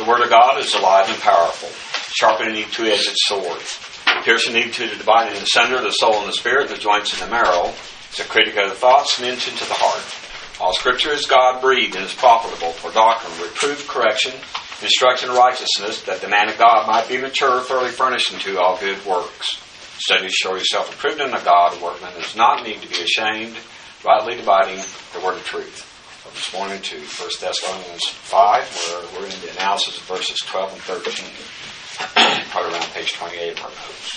The Word of God is alive and powerful, sharper than any two-edged sword, piercing even to the dividing asunder the soul and the spirit, the joints and the marrow. It's a critic of the thoughts and into the heart. All Scripture is God-breathed and is profitable for doctrine, reproof, correction, instruction in righteousness, that the man of God might be mature, thoroughly furnished unto all good works. Study to show yourself approved unto God, a workman does not need to be ashamed, rightly dividing the word of truth. So this morning to 1 Thessalonians 5, where we're in the analysis of verses 12 and 13. Probably around page 28 of our notes.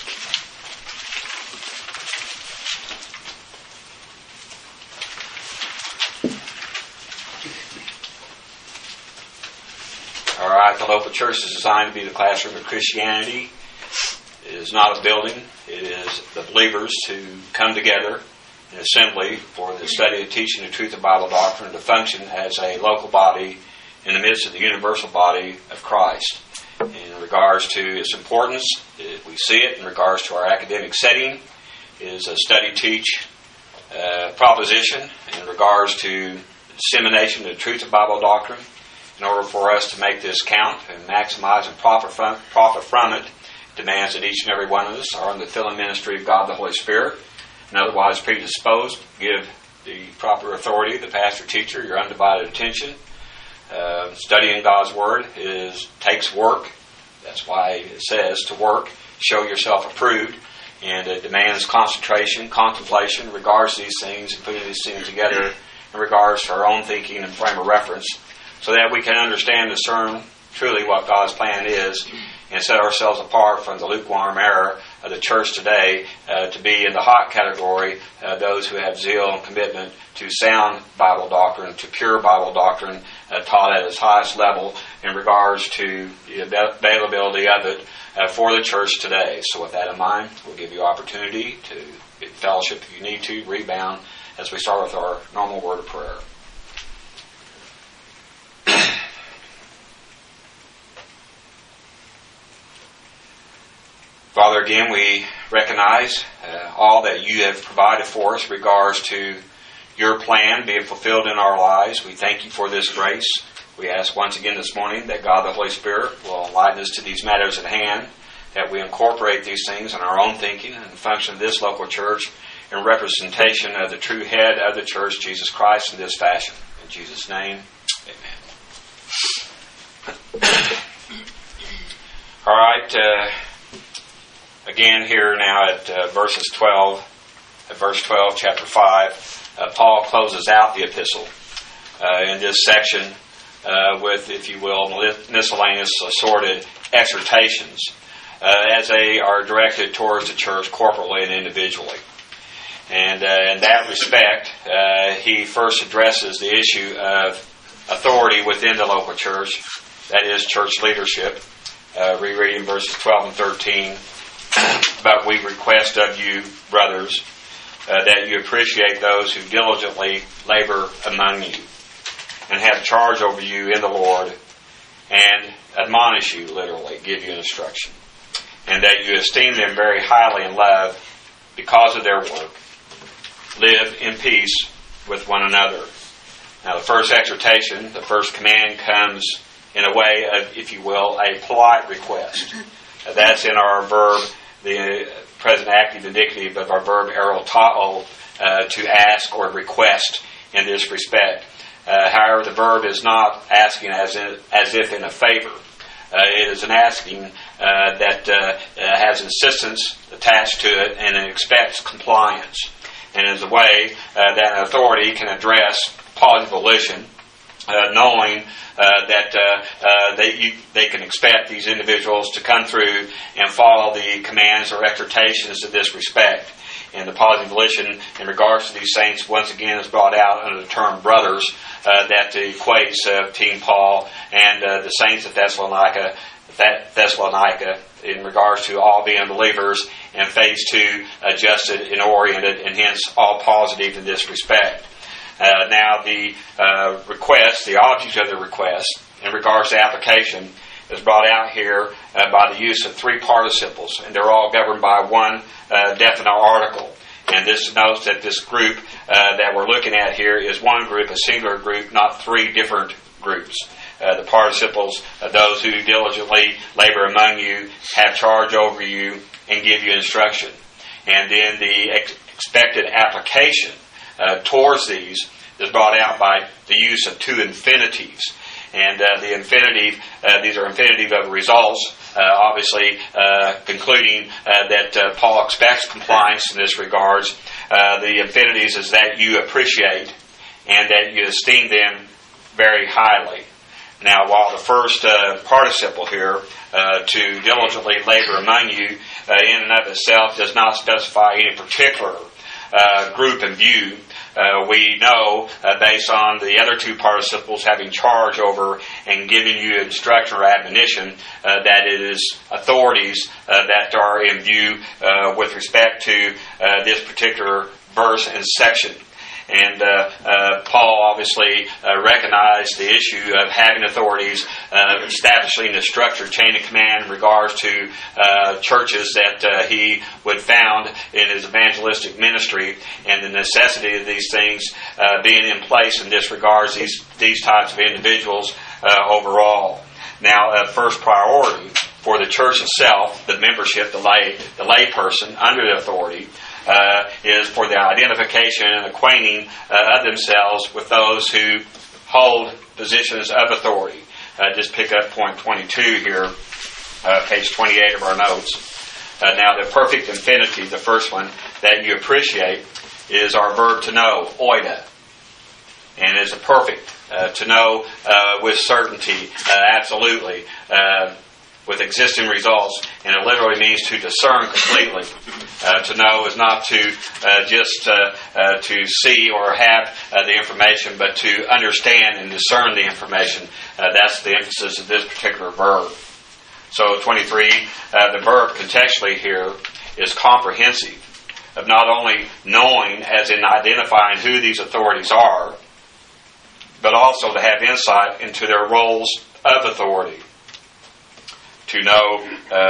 All right, the local church is designed to be the classroom of Christianity. It is not a building. It is the believers who come together in assembly for the study and teaching the truth of Bible doctrine to function as a local body in the midst of the universal body of Christ. In regards to its importance, we see it in regards to our academic setting. It is a study-teach proposition in regards to dissemination of the truth of Bible doctrine. In order for us to make this count and maximize and profit from it, demands that each and every one of us are in the filling ministry of God the Holy Spirit, and otherwise predisposed. Give the proper authority, the pastor teacher, your undivided attention. Studying God's Word takes work. That's why it says to work, show yourself approved, and it demands concentration, contemplation in regards to these things, and putting these things together in regards to our own thinking and frame of reference, so that we can understand and discern truly what God's plan is and set ourselves apart from the lukewarm error of the church today to be in the hot category, those who have zeal and commitment to sound Bible doctrine, to pure Bible doctrine taught at its highest level in regards to the availability of it for the church today. So with that in mind, we'll give you opportunity to get fellowship if you need to, rebound, as we start with our normal word of prayer. Father, again, we recognize all that you have provided for us in regards to your plan being fulfilled in our lives. We thank you for this grace. We ask once again this morning that God the Holy Spirit will enlighten us to these matters at hand, that we incorporate these things in our own thinking and the function of this local church in representation of the true head of the church, Jesus Christ, in this fashion. In Jesus' name, amen. All right. Again, here now at verse 12, chapter 5, Paul closes out the epistle in this section with, if you will, miscellaneous assorted exhortations as they are directed towards the church corporately and individually. And in that respect, he first addresses the issue of authority within the local church, that is, church leadership. Rereading verses 12 and 13. But we request of you, brothers, that you appreciate those who diligently labor among you and have charge over you in the Lord and admonish you, literally, give you instruction, and that you esteem them very highly in love because of their work. Live in peace with one another. Now, the first exhortation, the first command comes in a way of, if you will, a polite request. That's in our verb, the present active indicative of our verb erotao, to ask or request in this respect. However, the verb is not asking as if in a favor. It is an asking that has insistence attached to it, and it expects compliance. And is a way that an authority can address positive volition, knowing that they can expect these individuals to come through and follow the commands or exhortations in this respect. And the positive volition in regards to these saints, once again, is brought out under the term brothers, that equates Team Paul and the saints of Thessalonica in regards to all being believers, and phase 2 adjusted and oriented, and hence all positive in this respect. Now the request, the object of the request, in regards to application, is brought out here by the use of 3 participles, and they're all governed by one definite article. And this notes that this group that we're looking at here is one group, a singular group, not 3 different groups. the participles, those who diligently labor among you, have charge over you, and give you instruction. And then the expected application towards these is brought out by the use of two infinitives. And the infinitive, these are infinitive of results, obviously concluding that Paul expects compliance in this regards. The infinitives is that you appreciate and that you esteem them very highly. Now, while the first participle here, to diligently labor among you, in and of itself does not specify any particular group in view, we know, based on the other two participles having charge over and giving you instruction or admonition, that it is authorities that are in view with respect to this particular verse and section. And Paul obviously recognized the issue of having authorities, establishing a structured chain of command in regards to churches that he would found in his evangelistic ministry, and the necessity of these things being in place in this regards these types of individuals overall. Now, first priority for the church itself, the membership, the lay person under the authority, is for the identification and acquainting of themselves with those who hold positions of authority. Just pick up point 22 here, page 28 of our notes. Now, the perfect infinitive, the first one that you appreciate, is our verb to know, oida. And it's a perfect, to know with certainty, absolutely, with existing results, and it literally means to discern completely. To know is not to just to see or have the information, but to understand and discern the information. That's the emphasis of this particular verb. So 23, the verb contextually here is comprehensive, of not only knowing, as in identifying who these authorities are, but also to have insight into their roles of authority. To know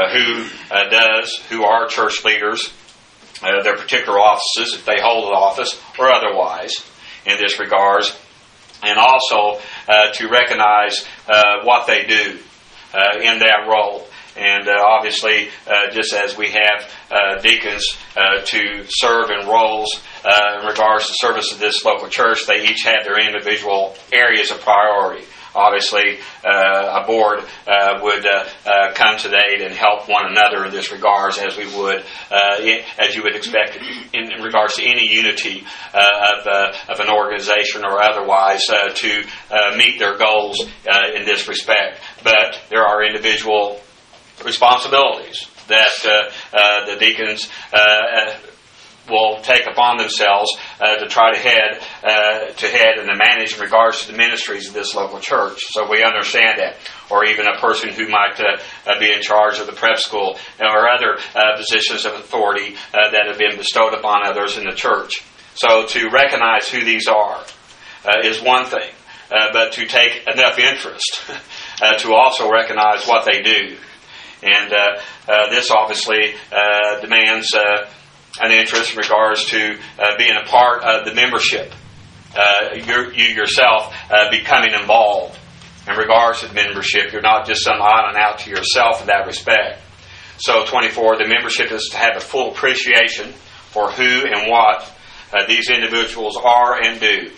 who are church leaders, their particular offices, if they hold an office or otherwise, in this regards, and also to recognize what they do in that role. And obviously, just as we have deacons to serve in roles in regards to service of this local church, they each have their individual areas of priority. Obviously, a board would come to aid and help one another in this regards, as we would, as you would expect in regards to any unity of an organization or otherwise to meet their goals in this respect. But there are individual responsibilities that the deacons will take upon themselves to try to head and to manage in regards to the ministries of this local church. So we understand that. Or even a person who might be in charge of the prep school or other positions of authority that have been bestowed upon others in the church. So to recognize who these are is one thing, but to take enough interest to also recognize what they do. And this obviously demands an interest in regards to being a part of the membership. You yourself becoming involved in regards to the membership. You're not just some island out to yourself in that respect. So 24, the membership is to have a full appreciation for who and what these individuals are and do.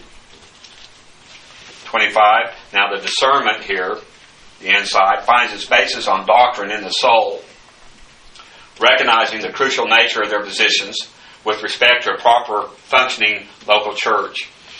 25, now the discernment here, the insight, finds its basis on doctrine in the soul, recognizing the crucial nature of their positions with respect to a proper functioning local church.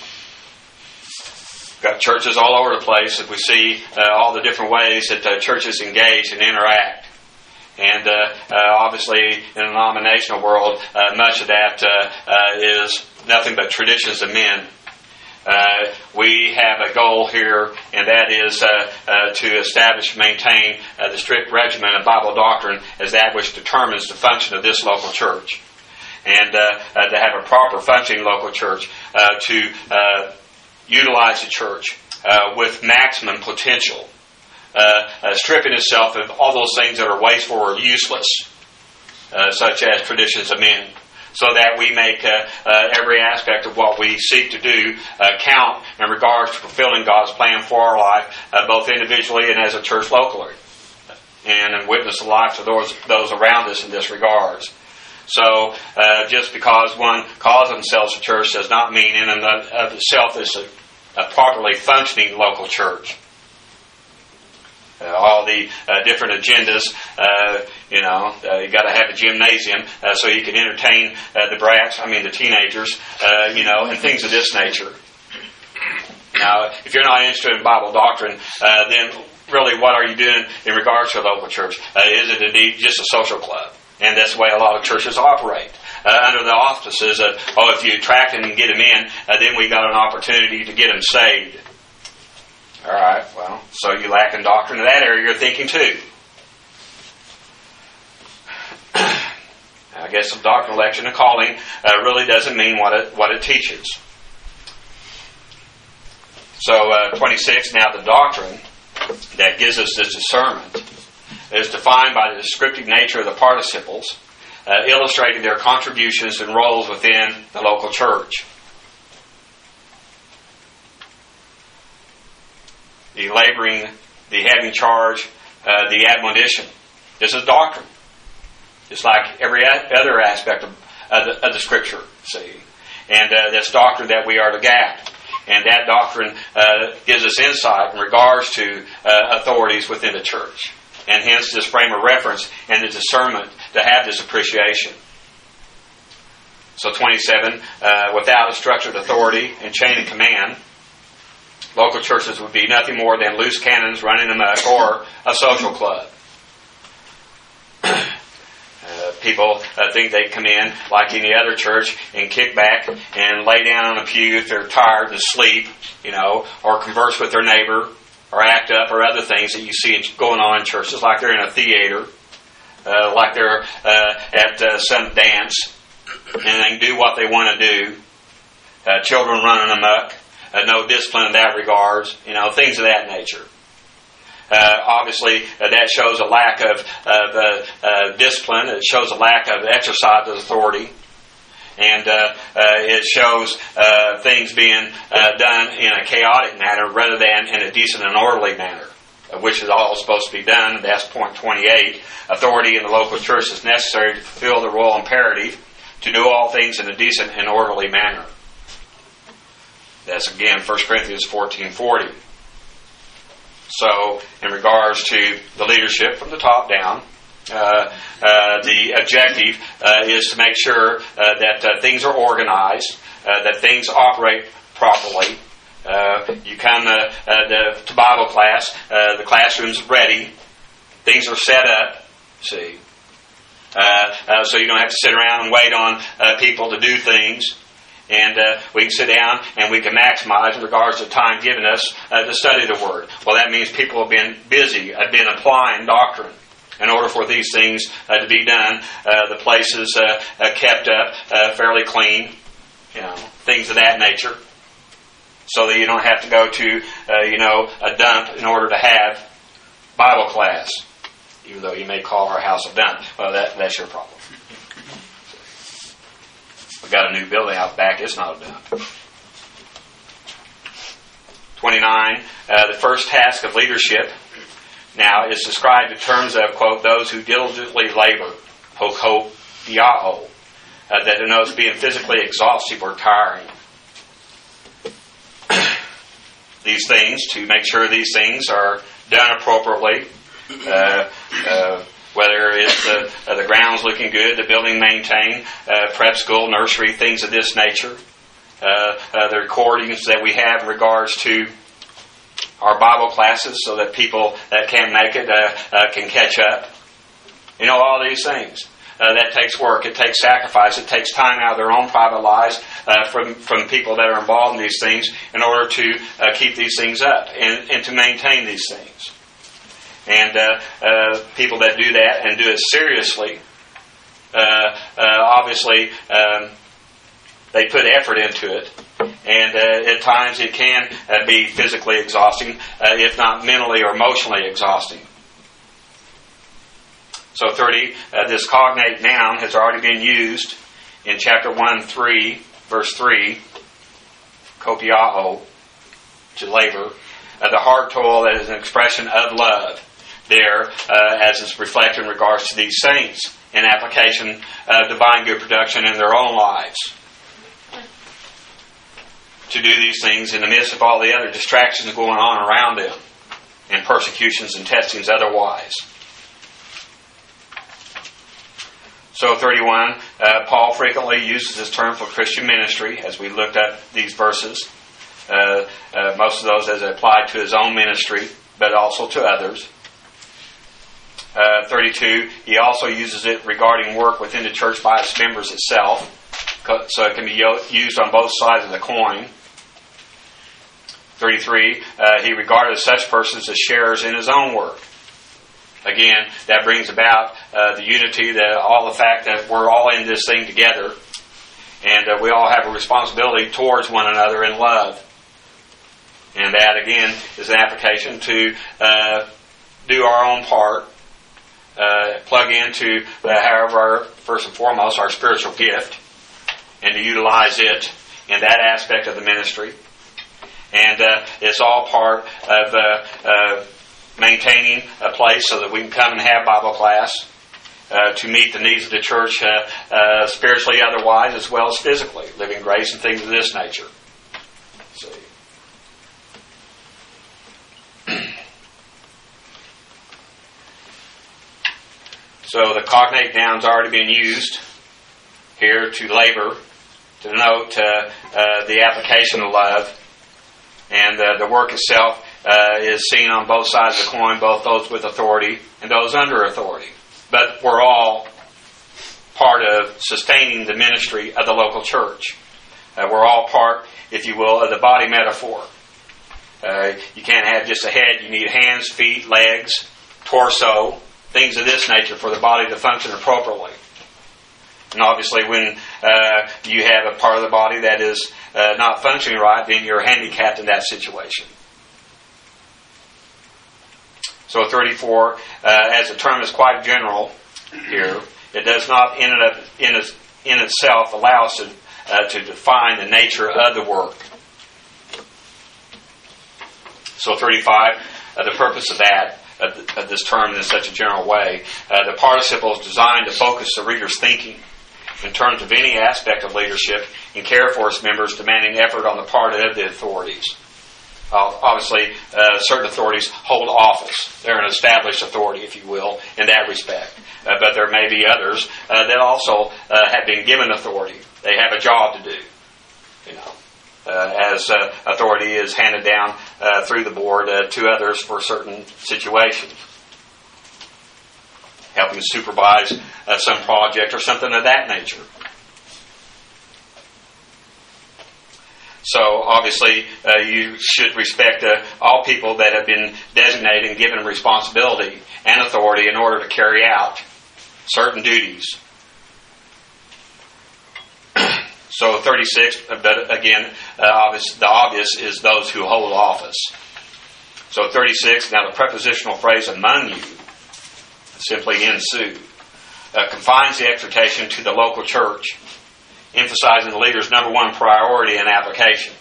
We've got churches all over the place, and we see all the different ways that churches engage and interact. And obviously, in the denominational world, much of that is nothing but traditions of men. We have a goal here, and that is to establish and maintain the strict regimen of Bible doctrine as that which determines the function of this local church. And to have a proper functioning local church, to utilize the church with maximum potential, stripping itself of all those things that are wasteful or useless, such as traditions of men. so that we make every aspect of what we seek to do count in regards to fulfilling God's plan for our life, both individually and as a church locally, and witness the life of those around us in this regards. So, just because one calls themselves a church does not mean in and of itself it's a properly functioning local church. All the different agendas, you got to have a gymnasium so you can entertain the teenagers, and things of this nature. Now, if you're not interested in Bible doctrine, then really what are you doing in regards to a local church? Is it indeed just a social club? And that's the way a lot of churches operate. Under the auspices of, if you attract them and get them in, then we got an opportunity to get them saved. All right, well, so you lack in doctrine in that area you're thinking too. I guess some doctrine, election, and calling really doesn't mean what it teaches. So 26, now the doctrine that gives us this discernment is defined by the descriptive nature of the participles, illustrating their contributions and roles within the local church. The laboring, the having charge, the admonition. This is doctrine. It's like every other aspect of the Scripture, see. And that's doctrine that we are to gap. And that doctrine gives us insight in regards to authorities within the church. And hence this frame of reference and the discernment to have this appreciation. So 27, without a structured authority and chain of command, local churches would be nothing more than loose cannons running amok or a social club. People think they come in like any other church and kick back and lay down on a pew if they're tired and sleep, or converse with their neighbor or act up or other things that you see going on in churches, like they're in a theater, like they're at some dance, and they can do what they want to do. Children running amok. No discipline in that regards, things of that nature. Obviously, that shows a lack of discipline. It shows a lack of exercise of authority. And it shows things being done in a chaotic manner rather than in a decent and orderly manner, which is all supposed to be done. That's point 28. Authority in the local church is necessary to fulfill the royal imperative to do all things in a decent and orderly manner. That's again 1 Corinthians 14:40. So, in regards to the leadership from the top down, the objective is to make sure that things are organized, that things operate properly. You come to Bible class, the classroom's ready, things are set up, see. So you don't have to sit around and wait on people to do things. And we can sit down and we can maximize in regards to time given us to study the Word. Well, that means people have been busy, have been applying doctrine in order for these things to be done. The place is kept up fairly clean, things of that nature, so that you don't have to go to a dump in order to have Bible class, even though you may call our house a dump. Well, that's your problem. We've got a new building out back. It's not a dump. 29. The first task of leadership now is described in terms of, quote, those who diligently labor, ho diao, that denotes being physically exhaustive or tiring. These things, to make sure these things are done appropriately, whether it's the grounds looking good, the building maintained, prep school, nursery, things of this nature. The recordings that we have in regards to our Bible classes so that people that can't make it can catch up. All these things. That takes work. It takes sacrifice. It takes time out of their own private lives from people that are involved in these things in order to keep these things up and to maintain these things. And people that do that and do it seriously, obviously, they put effort into it. And at times it can be physically exhausting, if not mentally or emotionally exhausting. So 30, this cognate noun has already been used in chapter 1, 3, verse 3, kopiao, to labor, the hard toil that is an expression of love there, as is reflected in regards to these saints in application of divine good production in their own lives. To do these things in the midst of all the other distractions going on around them, and persecutions and testings otherwise. So 31, Paul frequently uses this term for Christian ministry, as we looked at these verses. Most of those as applied to his own ministry, but also to others. 32, he also uses it regarding work within the church by its members itself, so it can be used on both sides of the coin. 33, he regarded such persons as sharers in his own work. Again, that brings about the unity, the fact that we're all in this thing together, and we all have a responsibility towards one another in love. And that, again, is an application to do our own part, plug into, however, first and foremost, our spiritual gift, and to utilize it in that aspect of the ministry. And it's all part of maintaining a place so that we can come and have Bible class to meet the needs of the church spiritually, otherwise, as well as physically, living grace and things of this nature. Let's see. So the cognate noun's already been used here to labor, to denote the application of love. And the work itself is seen on both sides of the coin, both those with authority and those under authority. But we're all part of sustaining the ministry of the local church. We're all part, if you will, of the body metaphor. You can't have just a head. You need hands, feet, legs, torso, things of this nature for the body to function appropriately. And obviously when you have a part of the body that is not functioning right, then you're handicapped in that situation. So 34, as the term is quite general here, it does not in itself allow us to define the nature of the work. So 35, the purpose of that, of this term in such a general way, the participle is designed to focus the reader's thinking in terms of any aspect of leadership and care for its members, demanding effort on the part of the authorities. Obviously, certain authorities hold office. They're an established authority, if you will, in that respect. But there may be others that also have been given authority. They have a job to do, as authority is handed down through the board to others for certain situations. Helping supervise some project or something of that nature. So obviously you should respect all people that have been designated and given responsibility and authority in order to carry out certain duties. So 36, but again, the obvious is those who hold office. So 36, now the prepositional phrase among you, simply ensue, confines the exhortation to the local church, emphasizing the leader's number one priority and application.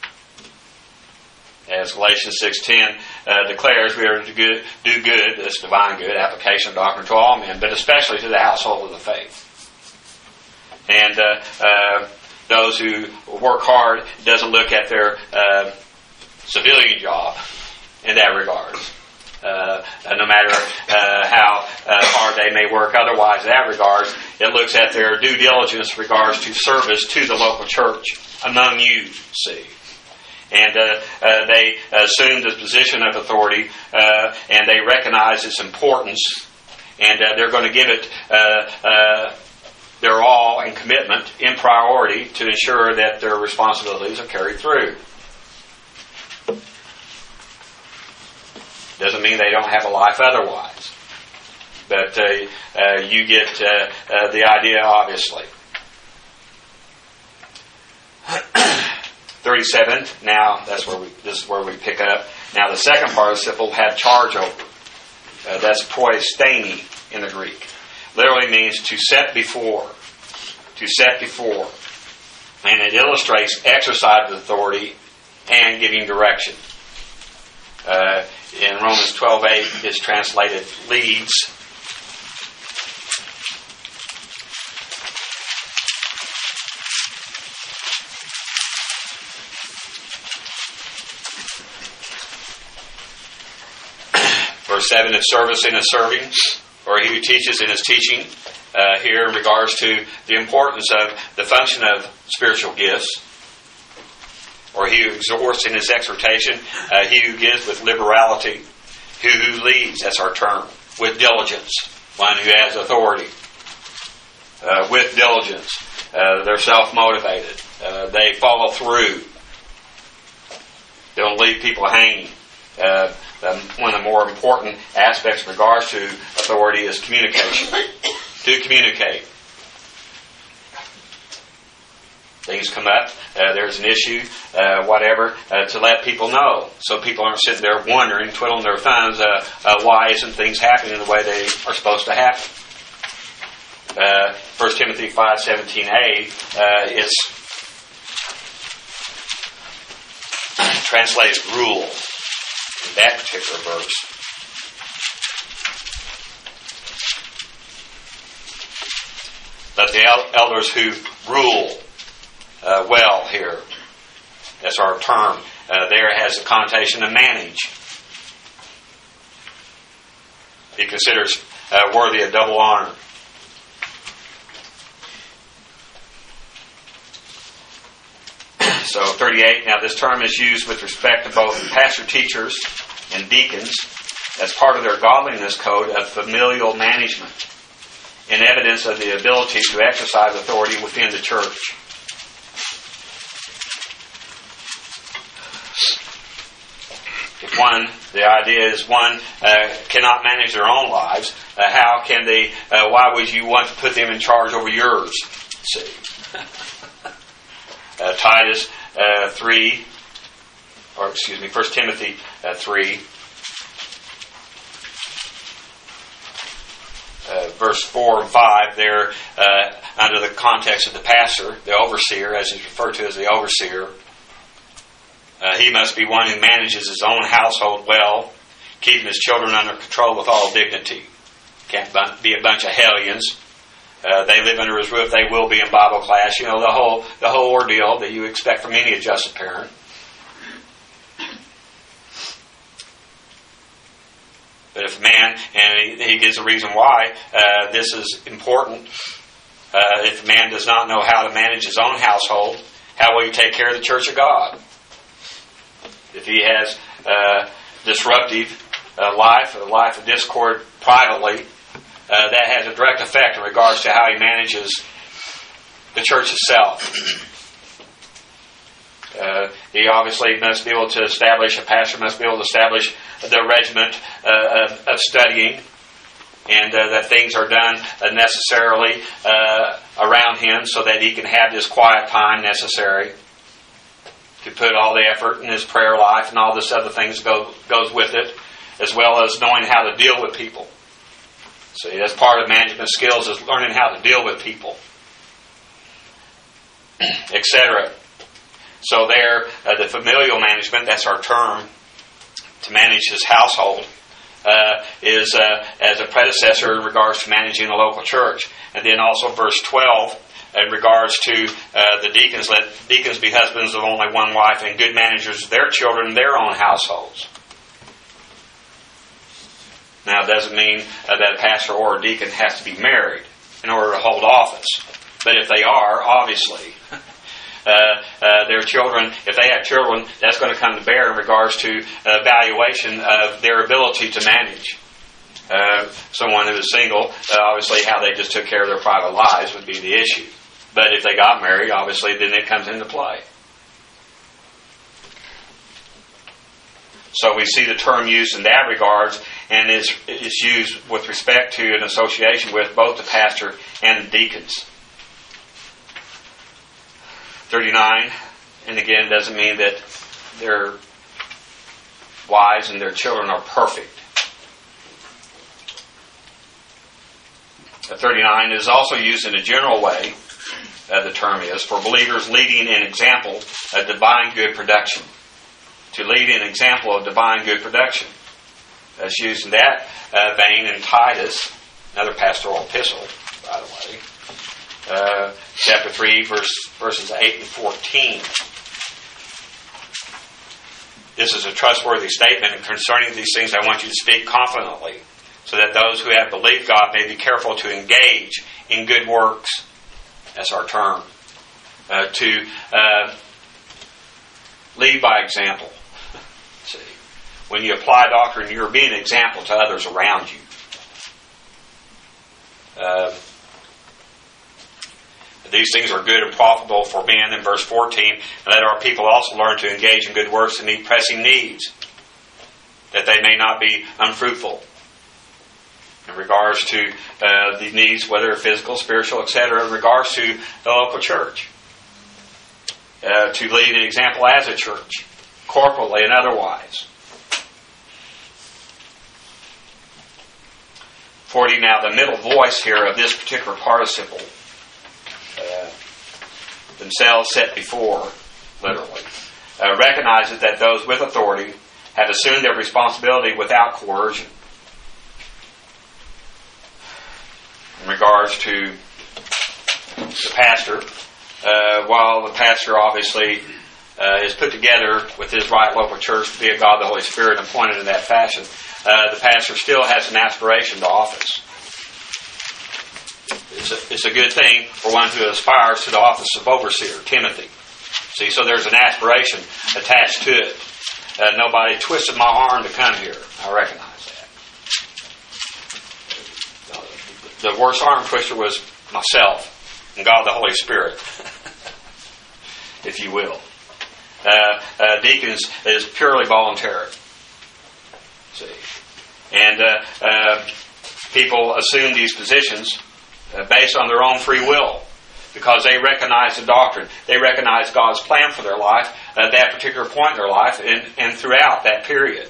As Galatians 6:10 declares, we are to do good, this divine good, application of doctrine to all men, but especially to the household of the faith. And those who work hard doesn't look at their civilian job in that regard. No matter how hard they may work otherwise in that regards, it looks at their due diligence in regards to service to the local church among you, see. And they assume the position of authority and they recognize its importance, and they're going to give it their all and commitment in priority to ensure that their responsibilities are carried through. Doesn't mean they don't have a life otherwise. But you get the idea, obviously. 37, now this is where we pick up. Now the second participle had charge over. That's proistemi in the Greek. Literally means to set before, to set before. And it illustrates exercise of authority and giving direction. In Romans 12:8, it's translated leads. Verse 7 is servicing and serving, or he who teaches in his teaching. Here in regards to the importance of the function of spiritual gifts, or he who exhorts in his exhortation, he who gives with liberality, who leads, that's our term, with diligence, one who has authority, with diligence. They're self-motivated. They follow through. They don't leave people hanging. One of the more important aspects in regards to authority is communication. To communicate. Things come up, there's an issue, whatever, to let people know. So people aren't sitting there wondering, twiddling their thumbs, why isn't things happening the way they are supposed to happen. 1 Timothy 5:17a is translated rule in that particular verse. But the elders who rule well here, that's our term, there has a connotation of manage. He considers worthy of double honor. So 38, now this term is used with respect to both pastor teachers and deacons as part of their godliness code of familial management, in evidence of the ability to exercise authority within the church. If the idea is one cannot manage their own lives, how can they, why would you want to put them in charge over yours? See. Titus 3, or excuse me, 1 Timothy 3, verse 4 and 5, there, under the context of the pastor, the overseer, as he's referred to as the overseer, he must be one who manages his own household well, keeping his children under control with all dignity. Can't be a bunch of hellions. They live under his roof. They will be in Bible class. You know, the whole ordeal that you expect from any adjusted parent. But if a man, and he gives a reason why this is important, if a man does not know how to manage his own household, how will he take care of the church of God? If he has disruptive life, a life of discord privately, that has a direct effect in regards to how he manages the church itself. He obviously must be able to establish, a pastor must be able to establish the regiment of studying, and that things are done necessarily around him so that he can have this quiet time necessary to put all the effort in his prayer life and all this other things goes with it, as well as knowing how to deal with people. See, that's part of management skills, is learning how to deal with people, etc. So there, the familial management, that's our term, to manage his household, is as a predecessor in regards to managing the local church. And then also verse 12, in regards to the deacons, let deacons be husbands of only one wife and good managers of their children in their own households. Now, it doesn't mean that a pastor or a deacon has to be married in order to hold office. But if they are, obviously, their children, if they have children, that's going to come to bear in regards to evaluation of their ability to manage. Someone who is single, obviously how they just took care of their private lives would be the issue. But if they got married, obviously then it comes into play. So we see the term used in that regards, and it's used with respect to an association with both the pastor and the deacons. 39, and again, doesn't mean that their wives and their children are perfect. 39 is also used in a general way the term is, for believers leading an example of divine good production. To lead an example of divine good production. That's used in that vein in Titus, another pastoral epistle, by the way. Chapter 3, verses 8 and 14. This is a trustworthy statement, and concerning these things I want you to speak confidently, so that those who have believed God may be careful to engage in good works. That's our term. To lead by example. See, when you apply doctrine, you're being an example to others around you. These things are good and profitable for men, in verse 14. And let our people also learn to engage in good works and meet pressing needs, that they may not be unfruitful. In regards to the needs, whether physical, spiritual, etc., in regards to the local church. To lead an example as a church, corporally and otherwise. 40, now the middle voice here of this particular participle, themselves set before, literally, recognizes that those with authority have assumed their responsibility without coercion. In regards to the pastor, while the pastor obviously is put together with his right local church to be a God, the Holy Spirit, and appointed in that fashion, the pastor still has an aspiration to office. It's a good thing for one who aspires to the office of overseer, Timothy. See, so there's an aspiration attached to it. Nobody twisted my arm to come here. I recognize that. The worst arm twister was myself and God the Holy Spirit, if you will. Deacons is purely voluntary. See, and people assume these positions based on their own free will, because they recognize the doctrine, they recognize God's plan for their life at that particular point in their life, and throughout that period.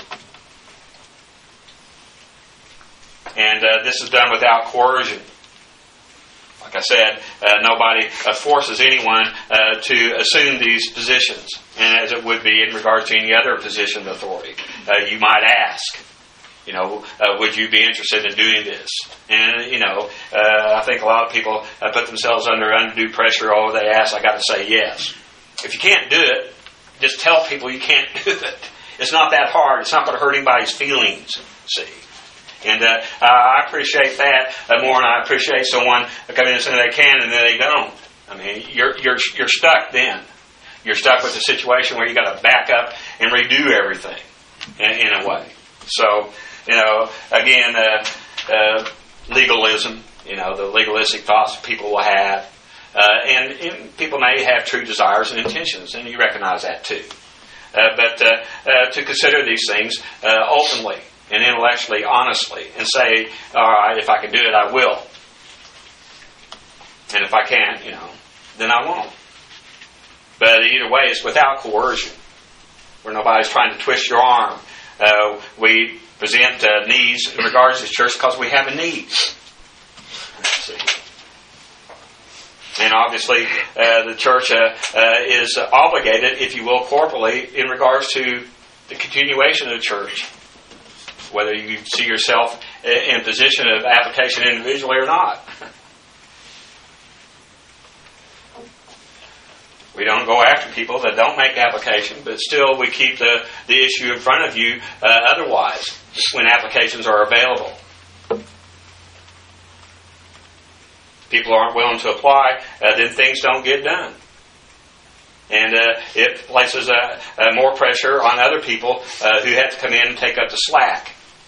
And this is done without coercion. Like I said, nobody forces anyone to assume these positions, and as it would be in regards to any other position of authority. You might ask, would you be interested in doing this? And, I think a lot of people put themselves under undue pressure. Oh, they ask, I got to say yes. If you can't do it, just tell people you can't do it. It's not that hard. It's not going to hurt anybody's feelings, see. And I appreciate that more than I appreciate someone coming in and saying they can and then they don't. I mean, you're stuck then. You're stuck with a situation where you got to back up and redo everything in a way. So, again, legalism, the legalistic thoughts people will have. And people may have true desires and intentions, and you recognize that too. But to consider these things openly and intellectually, honestly, and say, all right, if I can do it, I will. And if I can't, then I won't. But either way, it's without coercion, where nobody's trying to twist your arm. We present needs in regards to the church because we have a need. See. And obviously, the church is obligated, if you will, corporally, in regards to the continuation of the church. Whether you see yourself in position of application individually or not. We don't go after people that don't make application, but still we keep the issue in front of you otherwise when applications are available. People aren't willing to apply, then things don't get done. And it places more pressure on other people who have to come in and take up the slack,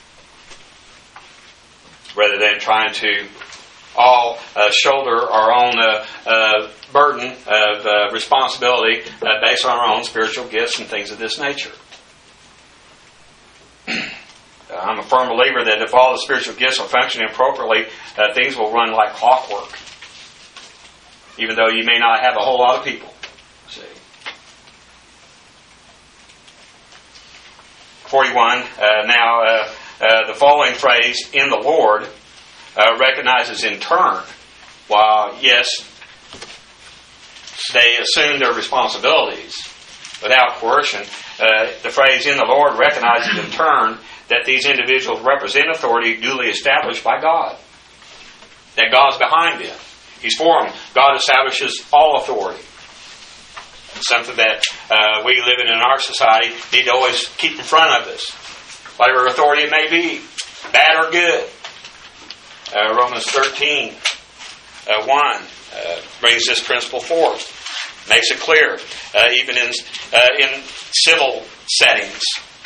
rather than trying to all shoulder our own burden of responsibility based on our own spiritual gifts and things of this nature. I'm a firm believer that if all the spiritual gifts are functioning appropriately, things will run like clockwork, even though you may not have a whole lot of people. See. 41. Now, the following phrase, in the Lord, recognizes in turn, while yes, they assume their responsibilities without coercion. The phrase "in the Lord" recognizes in turn that these individuals represent authority duly established by God. That God's behind them. He's for them. God establishes all authority. It's something that we living in our society need to always keep in front of us. Whatever authority it may be, bad or good. Romans 13, 1 brings this principle forth. Makes it clear, even in civil settings.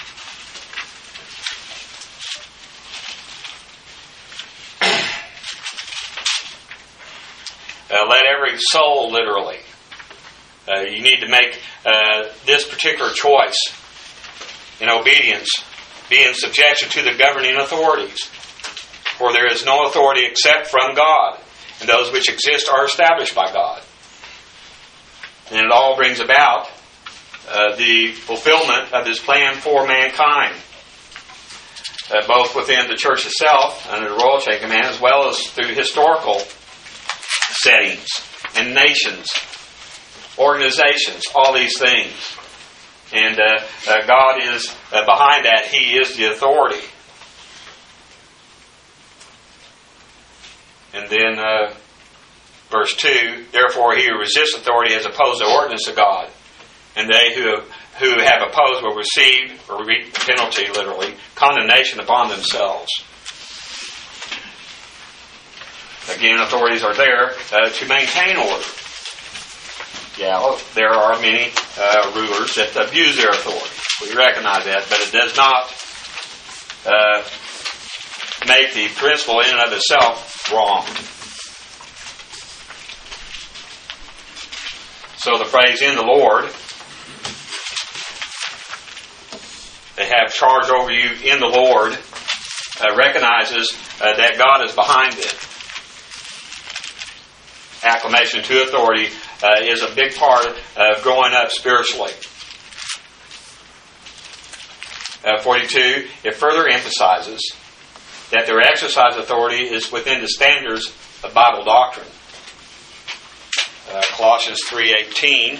Let every soul, literally. You need to make this particular choice in obedience, be in subjection to the governing authorities. For there is no authority except from God, and those which exist are established by God. And it all brings about the fulfillment of His plan for mankind, both within the church itself, under the royal chain command, as well as through historical settings and nations, organizations, all these things. And God is behind that. He is the authority. And then verse 2, therefore he who resists authority has opposed the ordinance of God, and they who have opposed will receive, or reap penalty, literally, condemnation upon themselves. Again, authorities are there to maintain order. Yeah, there are many rulers that abuse their authority. We recognize that, but it does not make the principle in and of itself wrong. So the phrase "in the Lord," they have charge over you in the Lord, recognizes that God is behind it. Acclamation to authority is a big part of growing up spiritually. 42, it further emphasizes that their exercise authority is within the standards of Bible doctrine. Colossians 3:18.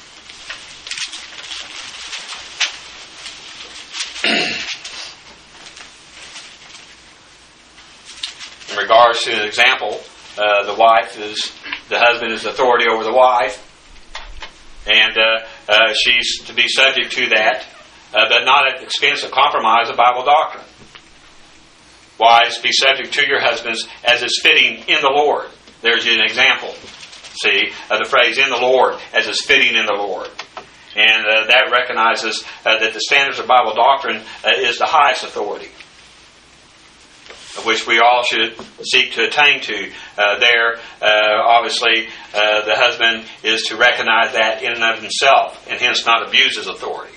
In regards to an example, the husband is authority over the wife, and she's to be subject to that, but not at the expense of compromise of Bible doctrine. Wives, be subject to your husbands as is fitting in the Lord. There's an example, see, of the phrase "in the Lord" as is fitting in the Lord. And that recognizes that the standards of Bible doctrine is the highest authority, of which we all should seek to attain to. Obviously, the husband is to recognize that in and of himself, and hence not abuse his authority.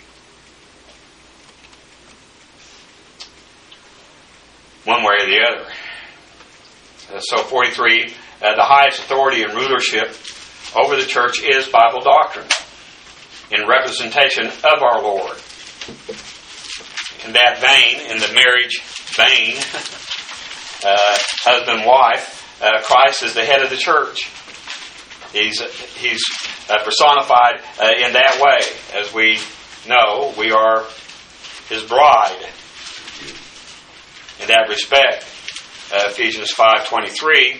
One way or the other. So 43, the highest authority and rulership over the church is Bible doctrine, in representation of our Lord. In that vein, in the marriage vein, husband-wife, Christ is the head of the church. He's personified in that way. As we know, we are His bride. In that respect, Ephesians 5:23,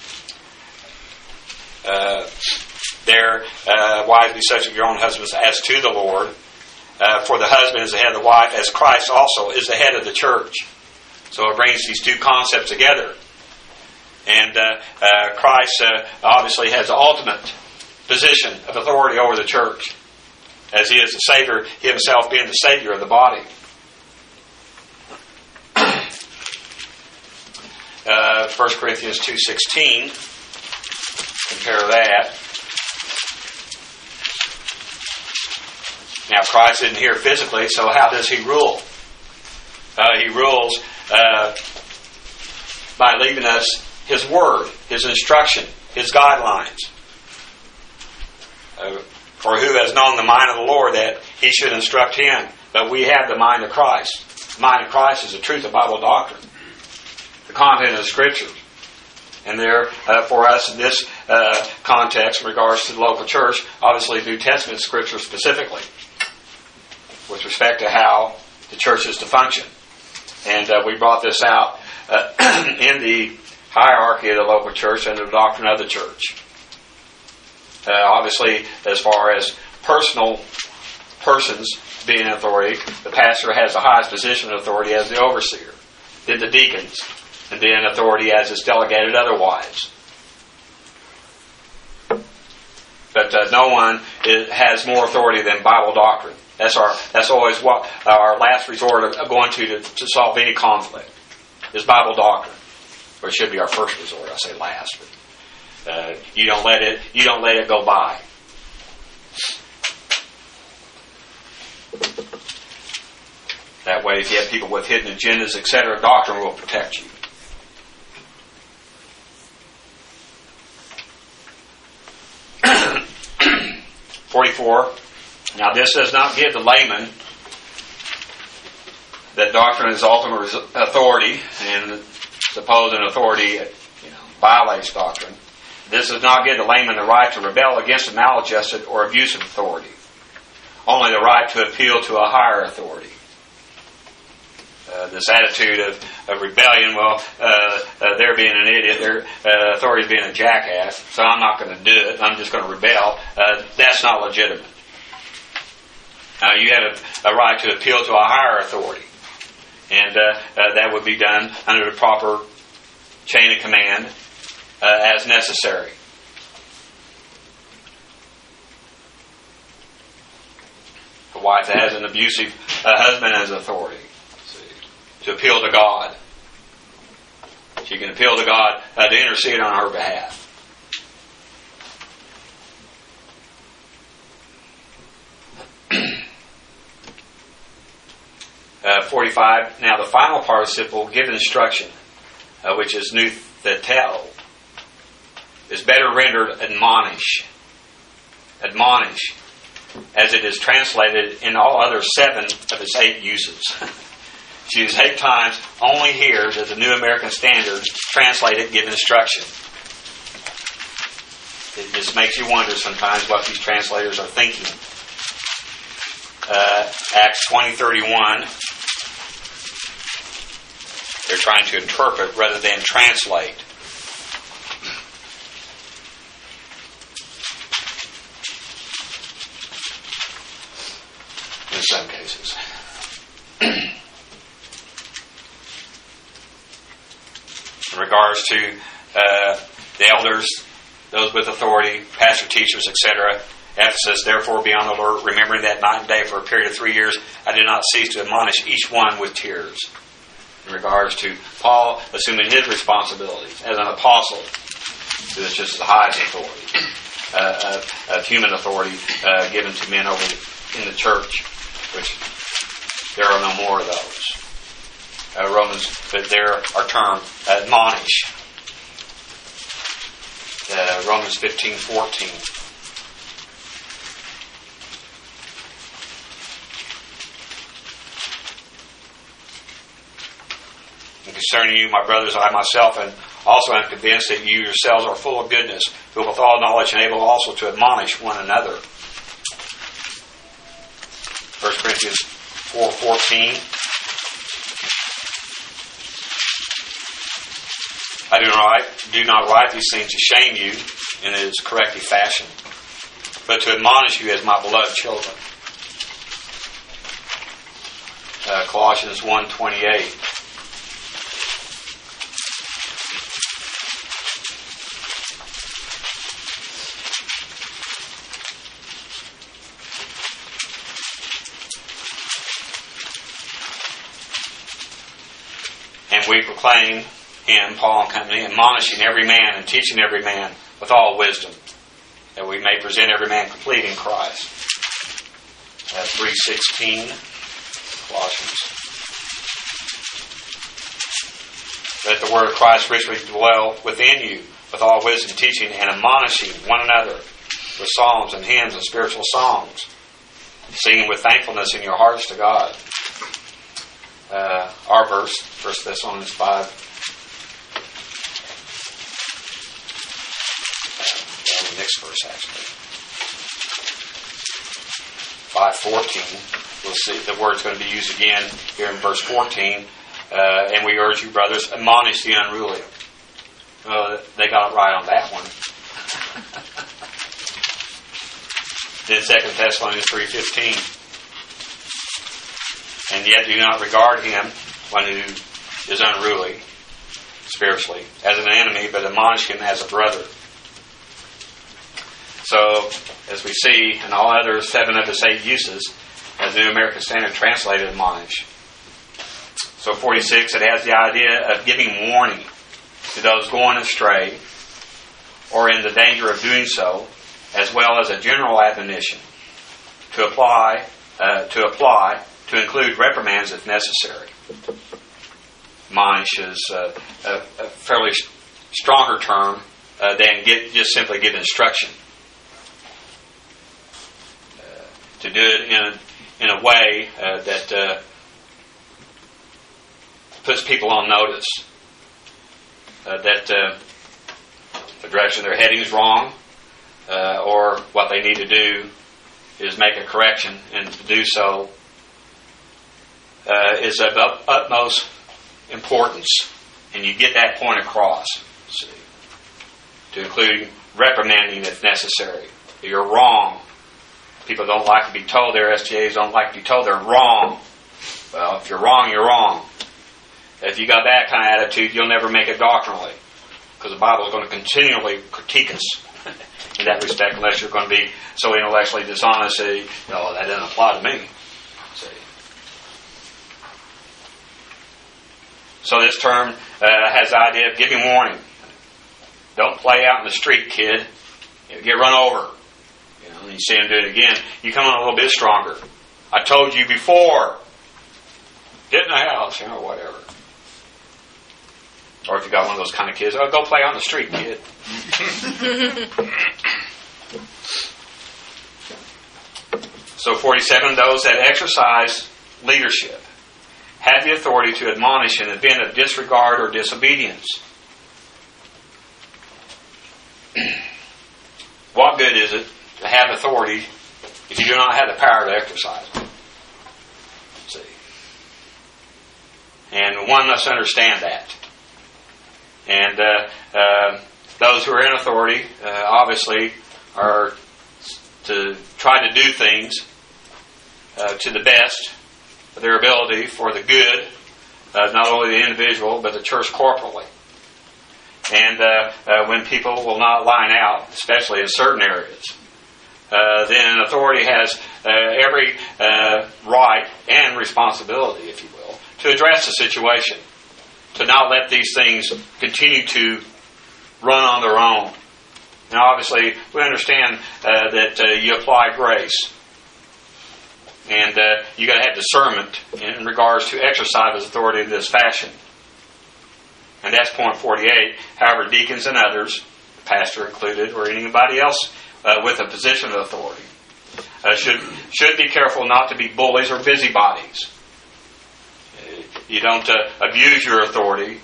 wives, be subject to your own husbands as to the Lord. For the husband is the head of the wife, as Christ also is the head of the church. So it brings these two concepts together. And Christ obviously has the ultimate position of authority over the church, as He is the Savior, He Himself being the Savior of the body. 1 Corinthians 2:16, compare that. Now Christ isn't here physically, so how does He rule? He rules by leaving us His Word, His instruction, His guidelines. For who has known the mind of the Lord that He should instruct him? But we have the mind of Christ. The mind of Christ is the truth of Bible doctrine, the content of the Scriptures. And there, for us, this context in regards to the local church, obviously New Testament scripture specifically, with respect to how the church is to function. And we brought this out in the hierarchy of the local church and the doctrine of the church. Obviously, as far as persons being in authority, the pastor has the highest position of authority as the overseer, then the deacons, and then authority as is delegated otherwise. But no one has more authority than Bible doctrine. That's always what our last resort of going to solve any conflict is Bible doctrine, or it should be our first resort. I say last, but you don't let it go by. That way, if you have people with hidden agendas, etc., doctrine will protect you. (44) Now this does not give the layman that doctrine is ultimate authority, and suppose an authority violates doctrine. This does not give the layman the right to rebel against a maladjusted or abusive authority. Only the right to appeal to a higher authority. This attitude of rebellion, they're being an idiot, their authority's being a jackass, so I'm not going to do it, I'm just going to rebel. That's not legitimate. You have a right to appeal to a higher authority, and that would be done under the proper chain of command as necessary. A wife that has an abusive husband has authority to appeal to God. She can appeal to God to intercede on her behalf. 45. Now the final participle, give instruction, which is nuthetel, is better rendered admonish. Admonish, as it is translated in all other 7 of its 8 uses. It's used 8 times. Only here does the New American Standard translate it, give instruction. It just makes you wonder sometimes what these translators are thinking. Acts 20:31. They're trying to interpret rather than translate. In some cases. In regards to the elders, those with authority, pastor, teachers, etc., Ephesus, therefore be on the alert, remembering that night and day for a period of 3 years I did not cease to admonish each one with tears. In regards to Paul assuming his responsibilities as an apostle, which is the highest authority, of human authority given to men over in the church, which there are no more of those. Romans, but there are termed admonish. Romans 15:14. And concerning you, my brothers, I myself and also am convinced that you yourselves are full of goodness, filled with all knowledge, and able also to admonish one another. 1 Corinthians 4:14. I do not write these things to shame you in its corrective fashion, but to admonish you as my beloved children. Colossians 1:28. And we proclaim him, Paul and company, admonishing every man and teaching every man with all wisdom, that we may present every man complete in Christ. 3:16, Colossians. Let the word of Christ richly dwell within you, with all wisdom, teaching and admonishing one another with psalms and hymns and spiritual songs, singing with thankfulness in your hearts to God. Our verse, 1 Thessalonians 5. next verse actually. 5:14. We'll see the word's going to be used again here in verse 14. And we urge you, brothers, admonish the unruly. Well, they got it right on that one. Then 2 Thessalonians 3:15. And yet do not regard him, one who is unruly, spiritually, as an enemy, but admonish him as a brother. So, as we see in all other 7 of the 8 uses, as the New American Standard translated admonish. So 46, it has the idea of giving warning to those going astray or in the danger of doing so, as well as a general admonition to apply, to include reprimands if necessary. Admonish is a fairly stronger term than just simply give instruction. To do it in a way that puts people on notice that the direction they're heading is wrong, or what they need to do is make a correction, and to do so is of utmost importance, and you get that point across. See, to include reprimanding if necessary. You're wrong. People don't like to be told, their STAs don't like to be told they're wrong. Well, if you're wrong, you're wrong. If you got that kind of attitude, you'll never make it doctrinally, because the Bible is going to continually critique us in that respect, unless you're going to be so intellectually dishonest that, that doesn't apply to me. See? So this term has the idea of giving warning. Don't play out in the street, kid. Get run over. And you see him do it again. You come on a little bit stronger. I told you before. Get in the house, whatever. Or if you got one of those kind of kids, go play out in the street, kid. So 47, those that exercise leadership have the authority to admonish in the event of disregard or disobedience. What good is it to have authority if you do not have the power to exercise it? See? And one must understand that. And those who are in authority, obviously, are to try to do things to the best of their ability for the good, not only the individual, but the church corporally. And when people will not line out, especially in certain areas, then authority has every right and responsibility, if you will, to address the situation, to not let these things continue to run on their own. Now, obviously, we understand that you apply grace, and you got to have discernment in regards to exercise authority in this fashion. And that's point 48. However, deacons and others, pastor included, or anybody else with a position of authority, should be careful not to be bullies or busybodies. You don't abuse your authority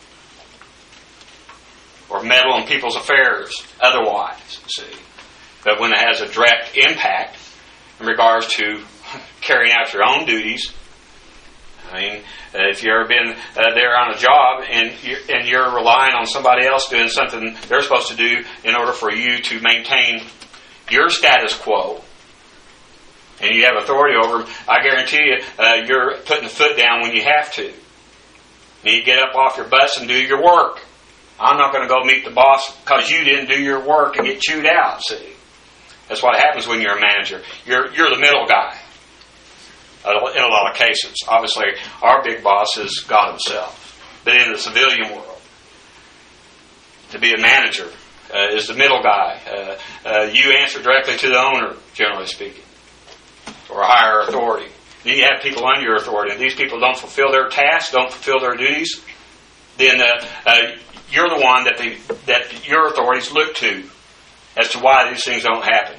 or meddle in people's affairs otherwise, see. But when it has a direct impact in regards to carrying out your own duties, I mean, if you've ever been there on a job and you're relying on somebody else doing something they're supposed to do in order for you to maintain your status quo, and you have authority over them, I guarantee you, you're putting the foot down when you have to. And you get up off your butts and do your work. I'm not going to go meet the boss because you didn't do your work and get chewed out, see. That's what happens when you're a manager. You're the middle guy in a lot of cases. Obviously, our big boss is God himself. But in the civilian world, to be a manager is the middle guy. You answer directly to the owner, generally speaking, or a higher authority. Then you have people under your authority, and these people don't fulfill their tasks, don't fulfill their duties. Then you're the one that your authorities look to as to why these things don't happen.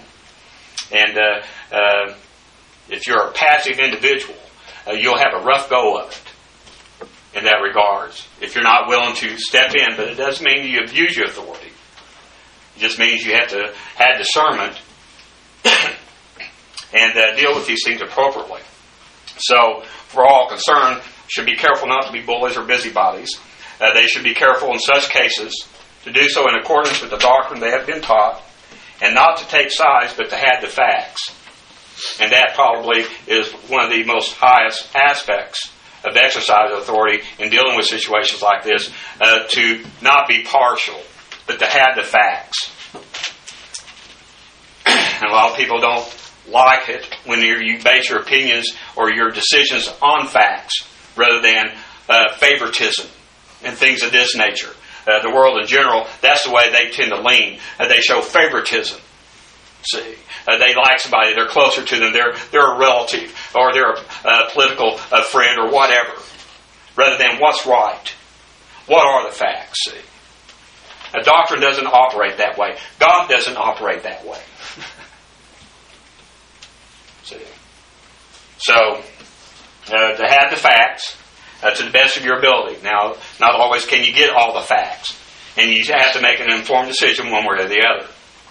And if you're a passive individual, you'll have a rough go of it in that regards. If you're not willing to step in, but it doesn't mean you abuse your authority. It just means you have to have discernment and deal with these things appropriately. So, for all concerned, should be careful not to be bullies or busybodies. They should be careful in such cases to do so in accordance with the doctrine they have been taught, and not to take sides, but to have the facts. And that probably is one of the most highest aspects of exercise of authority in dealing with situations like this, to not be partial, but to have the facts. And a lot of people don't like it when you base your opinions or your decisions on facts rather than favoritism and things of this nature. The world in general, that's the way they tend to lean. They show favoritism. See, they like somebody, they're closer to them, they're a relative, or they're a political friend, or whatever, rather than what's right. What are the facts? See, a doctrine doesn't operate that way. God doesn't operate that way. See, so to have the facts to the best of your ability. Now, not always can you get all the facts, and you have to make an informed decision one way or the other.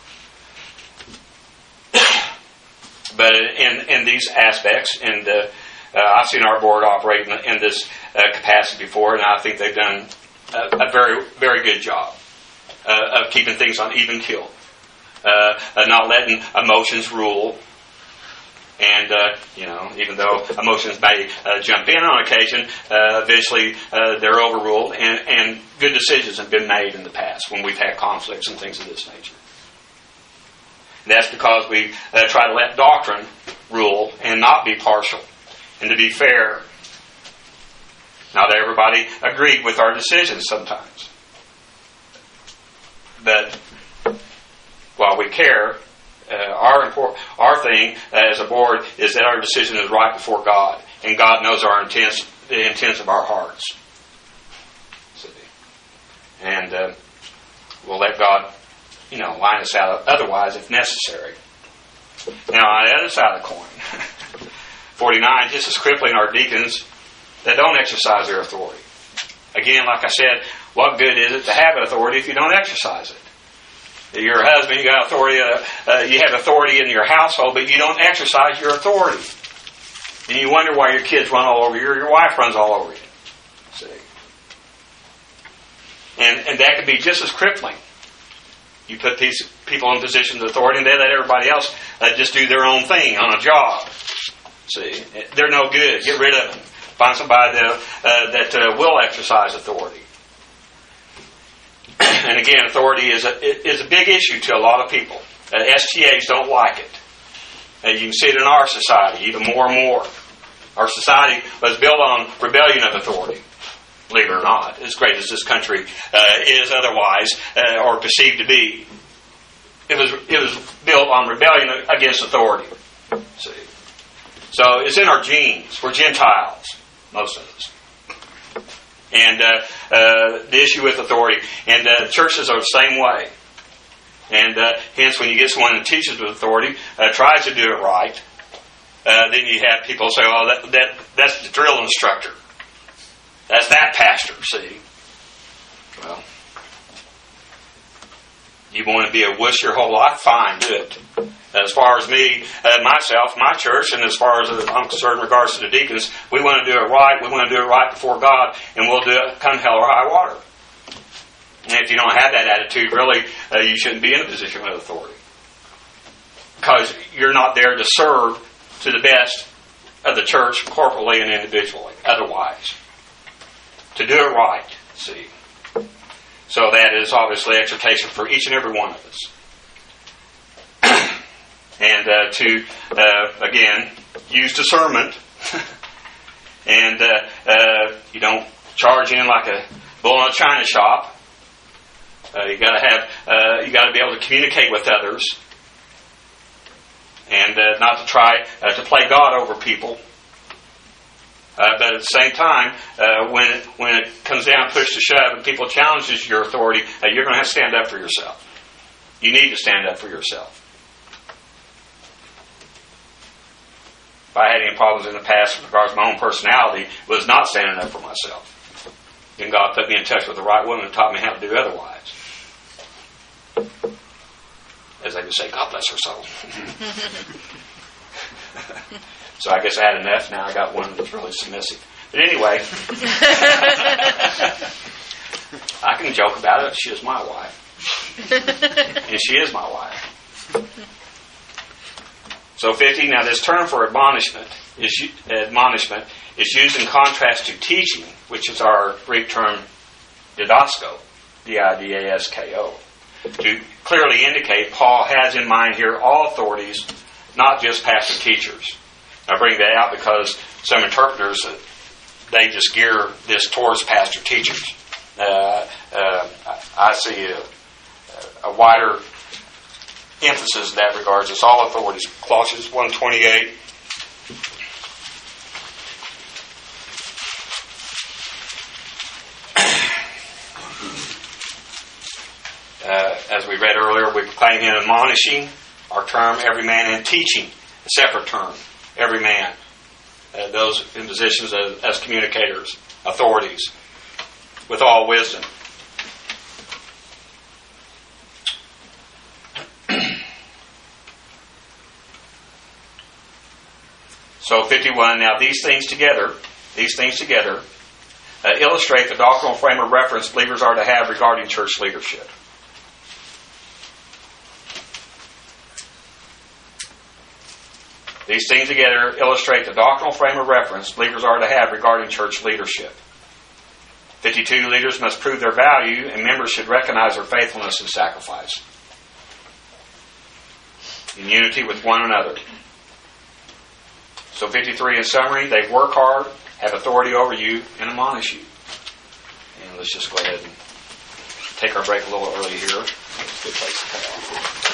But in these aspects, and I've seen our board operate in this capacity before, and I think they've done a very, very good job of keeping things on even keel, not letting emotions rule. And, even though emotions may jump in on occasion, eventually they're overruled, and good decisions have been made in the past when we've had conflicts and things of this nature. And that's because we try to let doctrine rule and not be partial, and to be fair. Not everybody agreed with our decisions sometimes. But while we care, our thing as a board is that our decision is right before God, and God knows the intents of our hearts. And we'll let God, line us out otherwise if necessary. Now, on the other side of the coin, 49, just as crippling are deacons that don't exercise their authority. Again, like I said, what good is it to have authority if you don't exercise it? You're a husband, you got authority. You have authority in your household, but you don't exercise your authority, and you wonder why your kids run all over you, or your wife runs all over you. See, and that could be just as crippling. You put these people in positions of authority, and they let everybody else just do their own thing on a job. See, they're no good. Get rid of them. Find somebody that will exercise authority. And again, authority is a big issue to a lot of people. STAs don't like it. You can see it in our society even more and more. Our society was built on rebellion of authority. Believe it or not, as great as this country is otherwise, or perceived to be, it was built on rebellion against authority. See, so it's in our genes. We're Gentiles, most of us. And the issue with authority. And churches are the same way. And hence, when you get someone that teaches with authority, tries to do it right, then you have people say, oh, that's the drill instructor. That's that pastor, see. Well, you want to be a wuss your whole life? Fine, do it. As far as me, myself, my church, and as far as I'm concerned in regards to the deacons, we want to do it right. We want to do it right before God, and we'll do it come hell or high water. And if you don't have that attitude, really, you shouldn't be in a position of authority. Because you're not there to serve to the best of the church, corporately and individually, otherwise. To do it right, see. So that is obviously exhortation for each and every one of us. And again, use discernment. And you don't charge in like a bull in a china shop. You got to be able to communicate with others, and not to try to play God over people. But at the same time, when it comes down push to shove and people challenges your authority, you're going to have to stand up for yourself. You need to stand up for yourself. If I had any problems in the past with regards to my own personality, it was not standing up for myself. Then God put me in touch with the right woman and taught me how to do otherwise. they would say, God bless her soul. So I guess I had enough. Now I got one that's really submissive. But anyway, I can joke about it. She is my wife. And she is my wife. So 50, now this term for admonishment is used in contrast to teaching, which is our Greek term didasko, D-I-D-A-S-K-O, to clearly indicate Paul has in mind here all authorities, not just pastor teachers. I bring that out because some interpreters, they just gear this towards pastor teachers. I see a wider emphasis in that regards. It's all authorities. Colossians 1:28. As we read earlier, we proclaim him admonishing, our term, every man, and teaching, a separate term, every man. Those in positions as communicators, authorities, with all wisdom. So 51, now these things together illustrate the doctrinal frame of reference believers are to have regarding church leadership. These things together illustrate the doctrinal frame of reference believers are to have regarding church leadership. 52, leaders must prove their value, and members should recognize their faithfulness and sacrifice in unity with one another. So 53, in summary, they work hard, have authority over you, and admonish you. And let's just go ahead and take our break a little early here. It's a good place to cut off.